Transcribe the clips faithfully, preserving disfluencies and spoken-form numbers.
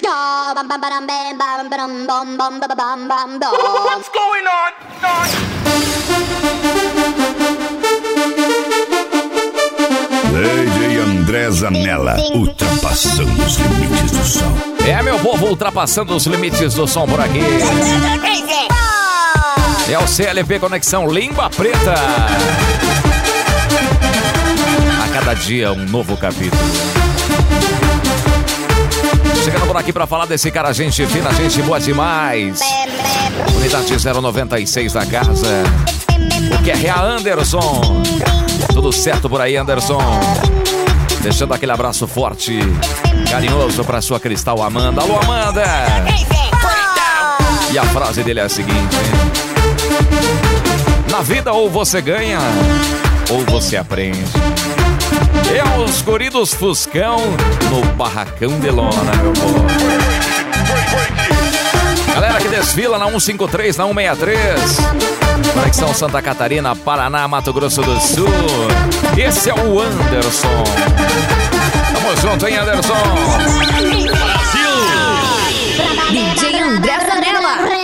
What's going on? Lady André Zanella, ultrapassando os limites do som. É, meu povo, ultrapassando os limites do som por aqui. É o C L P Conexão Língua Preta. A cada dia um novo capítulo. Chegando por aqui pra falar desse cara, gente fina, gente boa demais. Unidade zero noventa e seis da casa. O que é a Anderson? Tudo certo por aí, Anderson? Deixando aquele abraço forte, carinhoso pra sua Cristal Amanda. Alô, Amanda! E a frase dele é a seguinte: na vida ou você ganha, ou você aprende. É os guridos Fuscão no Barracão de Lona, meu povo. Galera que desfila na cento e cinquenta e três, na cento e sessenta e três. Conexão Santa Catarina, Paraná, Mato Grosso do Sul. Esse é o Anderson. Tamo junto, hein, Anderson? Brasil! D J André Zanella.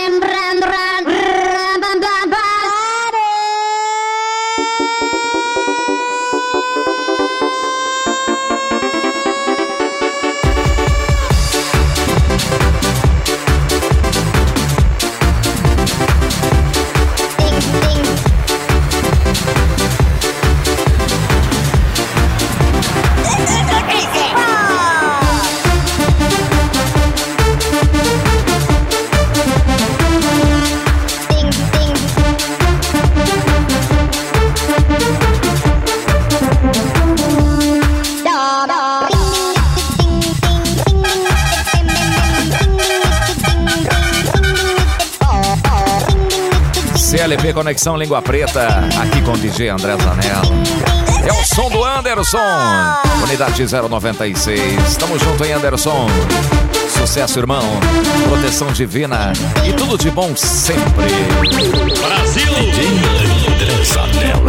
C L P Conexão Língua Preta, aqui com o D J André Zanella. É o som do Anderson, unidade zero noventa e seis. Tamo junto, hein, Anderson? Sucesso, irmão, proteção divina e tudo de bom sempre. Brasil! D J André Zanella.